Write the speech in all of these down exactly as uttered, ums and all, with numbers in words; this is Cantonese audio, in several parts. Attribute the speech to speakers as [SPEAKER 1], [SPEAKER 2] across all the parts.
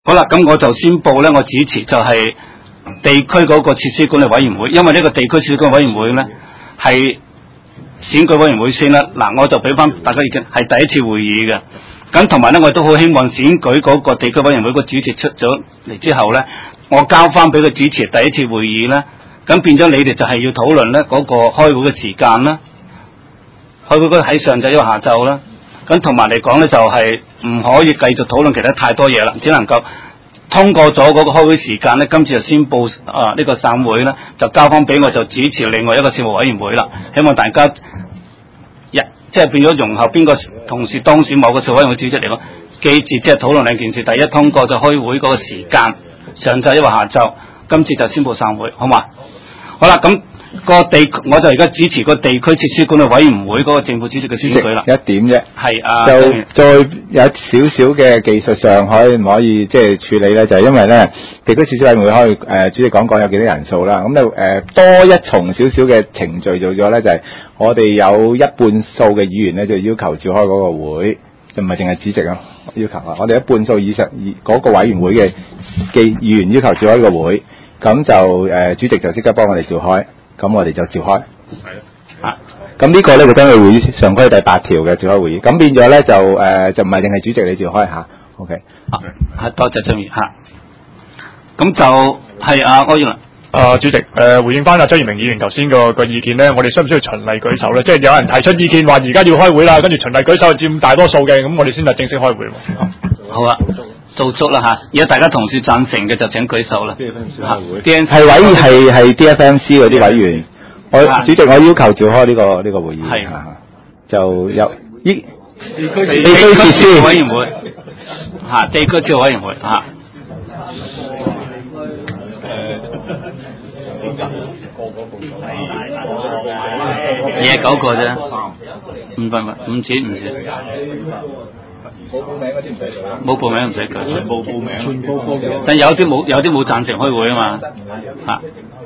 [SPEAKER 1] 好啦，咁我就宣布咧，我主持就係地區嗰個設施管理委員會，因為呢個地區設施管理委員會咧係選舉委員會先啦。嗱，我就俾翻大家意見，係第一次會議嘅。咁同埋咧，我都好希望選舉嗰個地區委員會個主席出咗嚟之後咧，我交翻俾佢主持第一次會議咧，咁變咗你哋就係要討論咧嗰個開會嘅時間啦，開會嗰喺上晝抑或下晝啦。咁同埋嚟講咧，就係唔可以繼續討論其他太多嘢啦，只能夠通過咗嗰個開會時間咧。今次就宣布啊呢、這個散會咧，就交翻俾我就主持另外一個事務委員會啦。希望大家一即係變咗融合邊個同事當選某個事務委員會主席嚟講，記住即係討論兩件事。第一，通過就開會嗰個時間，上晝抑或下晝。今次就宣布散會，好嘛？好啦，咁。個地我就而家主持個地區設施管理委員會嗰個正副主席嘅選舉啦。
[SPEAKER 2] 一點啫，
[SPEAKER 1] 係啊，
[SPEAKER 2] 就再有少少嘅技術上可以唔可以即係處理咧？就係、是、因為咧地區設施委員會可以誒、呃、主席講講有幾多人數啦。咁就誒多一重少少嘅程序做咗咧，就係、是、我哋有一半數嘅議員咧就要求召開嗰個會，就唔係淨係主席啊要求啊。我哋一半數以上嗰、那個委員會嘅嘅議員要求召開個會，咁就誒、呃、主席就即刻幫我哋召開。咁我哋就召開，係啊，咁呢個咧就根據會議常規第八條嘅召開會議，咁變咗咧就誒、呃、就唔係淨係主席你召開吓 ，OK，
[SPEAKER 1] 啊，係多謝張宇吓，咁就係啊柯耀
[SPEAKER 3] 啊主席，誒、呃、回應翻阿張宇明議員頭先個個意見咧，我哋需唔需要循例舉手咧？即係有人提出意見話而家要開會啦，跟住循例舉手佔大多數嘅，咁我哋先係正式開會。
[SPEAKER 1] 好啊。做足啦吓，而家大家同事贊成嘅就請舉手啦。D F M C 開會，
[SPEAKER 2] 係委員係係 D F M C 嗰啲委員，我主席我要求召開呢、這個呢、這個會議，係就有依地區地區設施
[SPEAKER 1] 委員會嚇，地區設施委員會嚇。廿九個啫，唔唔唔唔止唔止。
[SPEAKER 2] 冇報名嗰啲唔使做啦，
[SPEAKER 1] 冇報名唔使舉，
[SPEAKER 2] 全部報名，全部報名。
[SPEAKER 1] 但有啲冇，有啲冇贊成開會啊嘛，嚇。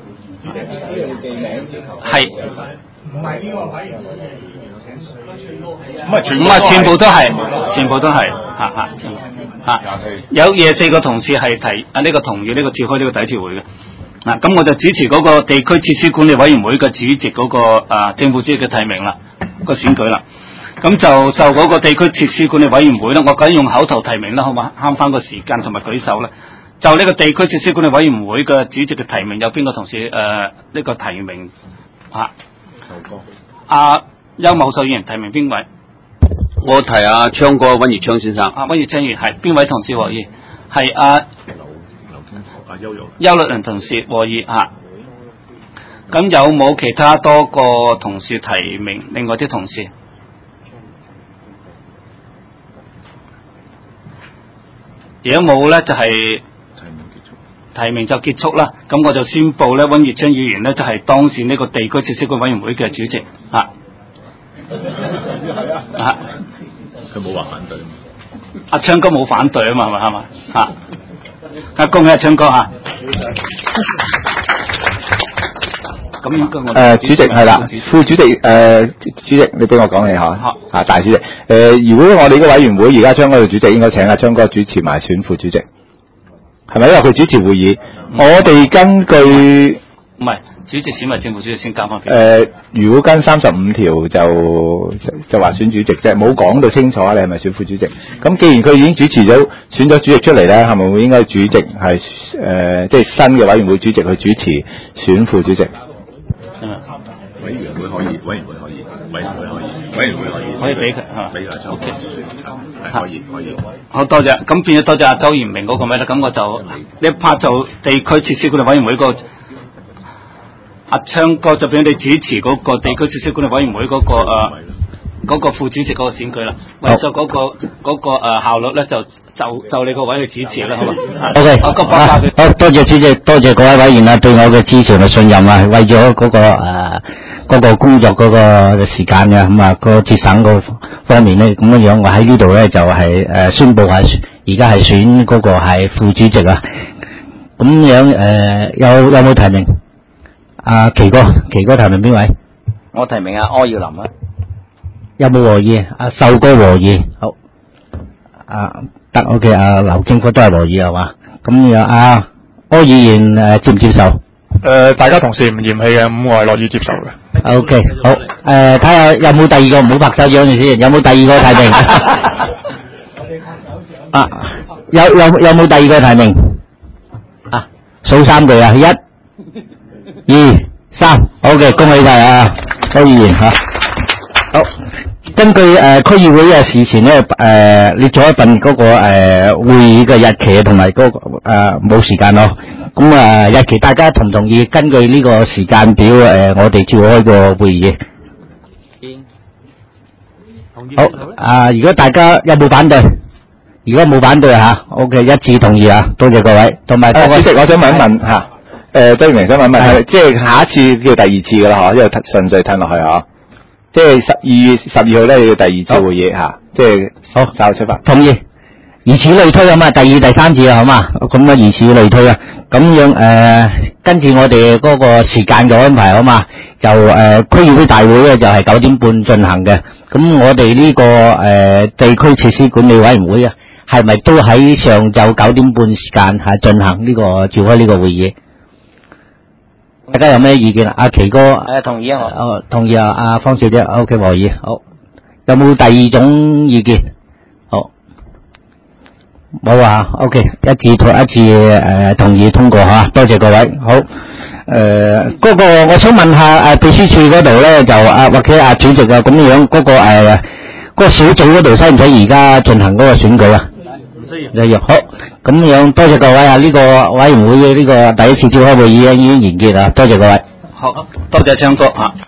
[SPEAKER 1] 係。唔係呢個委員會唔係全唔係全部都係，全部都係，嚇嚇嚇。有廿四個同事係提啊呢、這個同意呢個召開呢個第一次會嘅。嗱、啊，咁我就主持嗰個地區設施管理委員會嘅主席嗰、那個啊正副主席嘅提名啦，個選舉啦。咁就就嗰個地區設施管理委員會啦，我緊用口頭提名啦，好嘛？慳翻個時間同埋舉手啦。就呢個地區設施管理委員會嘅主席嘅提名，有邊個同事誒呢、呃這個提名啊？阿邱某秀議員提名邊位？
[SPEAKER 4] 我提阿昌哥溫業昌先生。
[SPEAKER 1] 阿溫業昌議員係邊位同事獲意？係阿阿邱邱邱律倫同事獲意嚇。咁有冇其他多個同事提名？另外啲同事？如果冇咧，就係、是、提名就結束啦。咁我就宣布咧，溫業昌議員咧就係、是、當選呢個地區設施管理委員會嘅主席。啊，啊，
[SPEAKER 5] 佢冇話反對。
[SPEAKER 1] 阿昌哥冇反對啊嘛，係咪係嘛？啊，啊恭喜阿昌哥嚇。咁應該我
[SPEAKER 2] 誒主席係啦，副主席誒、呃、主席，你俾我講你嚇，啊大主席誒、呃，如果我哋個委員會而家昌哥做主席，應該請阿昌哥主持埋選副主席，係咪？因為佢主持會議，嗯、我哋根據
[SPEAKER 1] 唔係主席選埋正副主席先交翻。誒、
[SPEAKER 2] 呃，如果跟三十五條就就話選主席啫，冇講到清楚你係咪選副主席？咁既然佢已經主持咗選咗主席出嚟咧，係咪會應該主席係誒即係新嘅委員會主席去主持選副主席？
[SPEAKER 5] 委員會可以，委員會可以，委員會可以，委員會可以，
[SPEAKER 1] 可以俾佢嚇，
[SPEAKER 5] 俾佢抽。OK，係可以，可以。
[SPEAKER 1] 好多謝，咁變咗多謝阿周賢明嗰個咩咧？咁我就呢一 part 就地區設施管理委員會個阿昌哥就俾你主持嗰個地區設施管理委員會嗰、那個誒嗰、呃那個副主席嗰個選舉啦。為咗嗰個嗰、那個誒、呃、效率咧，就就就你個位去主持啦，好嘛
[SPEAKER 6] ？OK，好，好多謝主席，多謝各位委員啊，對我嘅支持同信任啊，為咗嗰、那個誒。呃嗰個工作嗰個時間嘅咁啊，個節省個方面咧，咁樣樣我喺呢度咧就係、是、誒、呃、宣布係而家係選嗰個係副主席啊。咁樣誒、呃、有有冇提名？阿、啊、奇哥，奇哥提名邊位？
[SPEAKER 7] 我提名阿柯耀林啊。
[SPEAKER 6] 有冇和議？阿、啊、秀哥和議。好。 啊得 OK 啊，劉經科都係樂意係嘛？咁樣啊，柯議員誒接唔接受？
[SPEAKER 3] 誒，大家同事唔嫌棄嘅，咁我係樂意接受嘅。
[SPEAKER 6] O K， 好，誒睇下有冇第二個，唔好拍手掌住先，有冇第二個提名？啊，有有有冇第二個提名？啊，數三句啊，一、二、三 ，O K， 恭喜晒啊，柯議員嚇。好，根據誒區議會嘅事前咧誒列咗一份嗰個誒會議嘅日期同埋嗰個誒冇時間咯。咁啊，日期大家同唔同意？根據呢個時間表，誒，我哋召開個會議。好，啊，如果大家有冇反對？如果冇反對吓 ，OK， 一致同意啊！多謝各位，同埋各位。主席，我想問一問吓，誒，周明想問一問，係即係下一次叫第二次噶啦，嗬，因為順序褪落去嗬，即係十二月十二號咧要第二次會議吓，即係好，稍後出發。同意。以此類推啊嘛，第二、第三次啊，好嘛？咁啊，以此類推啊。咁樣誒、呃，跟住我哋嗰個時間嘅安排好嘛？就誒、呃、區議會大會咧就係九點半進行嘅。咁我哋呢、這個誒、呃、地區設施管理委員會啊，係咪都喺上晝九點半時間係進行呢、這個召開呢個會議？大家有咩意見啊？阿奇哥誒同意啊我。哦，同意啊，阿方小姐 ，OK， 和議。好，有冇第二種意見？冇啊 ，OK， 一致同一致誒、呃、同意通過吓，多謝各位。好，誒、呃，嗰、那個我想問下誒、啊、秘書處嗰度咧，就啊或者啊主席啊咁樣嗰、那個誒，嗰、呃那個小組嗰度使唔使而家進行嗰個選舉啊？唔需要。好，咁樣多謝各位啊！呢、這個委員會嘅呢個第一次召開會議已經完結啦，多謝各位。
[SPEAKER 1] 好，多謝昌哥啊。